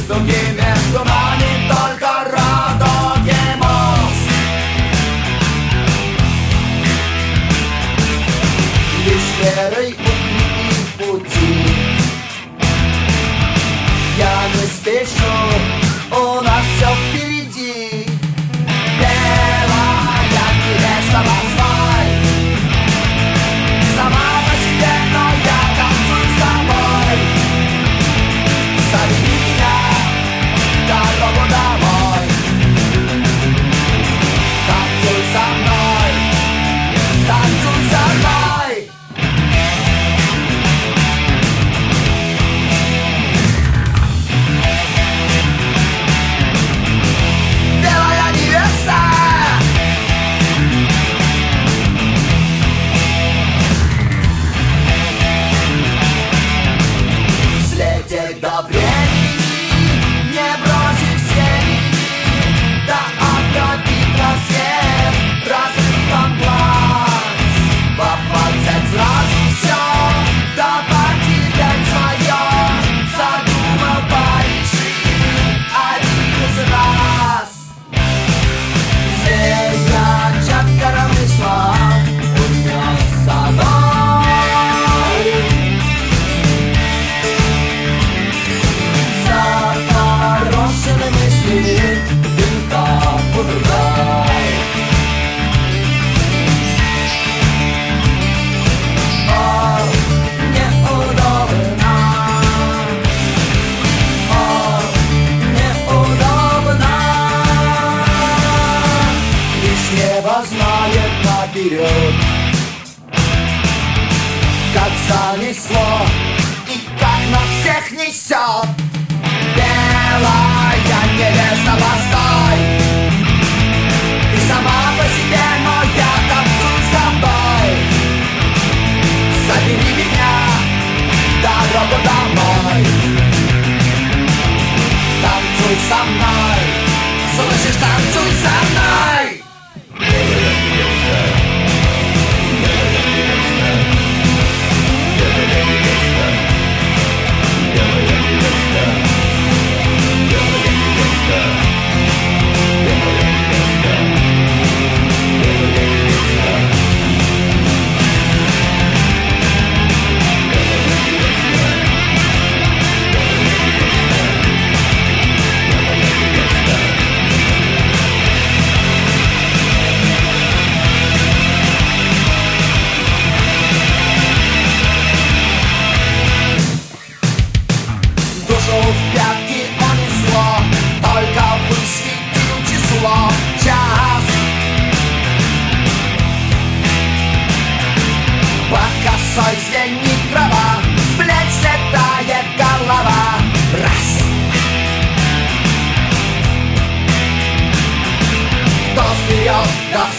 между нами только радуги мост. Лишь верой и пути я не спешу, у нас все впереди. Белая невеста восьмой, сама по себе, но я танцую с тобой. Зови меня, дорогу домой. Танцуй со мной, танцуй со мной. Белая невеста, взлететь до времени, не бросить все линии, да окропить рассвет разрывом глаз. Попасть взять сразу все, да потерять свое, задумал порешить один из раз. Зверь чакром весла унес с собой. Заброшены мысли, дымка другой. О, неудобно, о, неудобно. Лишь небо знает наперед, как занесло и как нас всех несет. Белая невеста, постой, ты сама по себе, но я танцую с тобой. Забери меня, дорогу домой. Танцуй со мной, слышишь, танцуй со мной. Душу в пятки унесло, только высветил число час. По косой звенит трава, с плеч слетает голова. Раз. Кто вперед, да